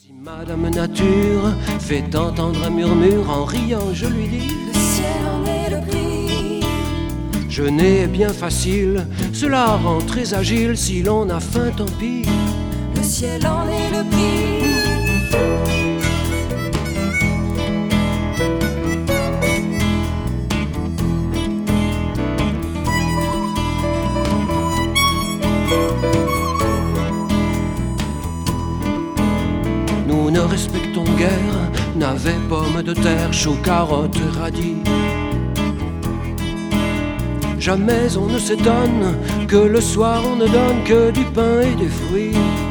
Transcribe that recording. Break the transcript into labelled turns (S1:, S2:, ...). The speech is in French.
S1: Si Madame Nature fait entendre un murmure en riant, je lui dis:
S2: le ciel en est le prix.
S1: Je n'ai bien facile, cela rend très agile. Si l'on a faim, tant pis.
S2: Le ciel en est le prix.
S1: Nous ne respectons guère navets, pommes de terre, choux, carottes, radis. Jamais on ne s'étonne que le soir on ne donne que du pain et des fruits.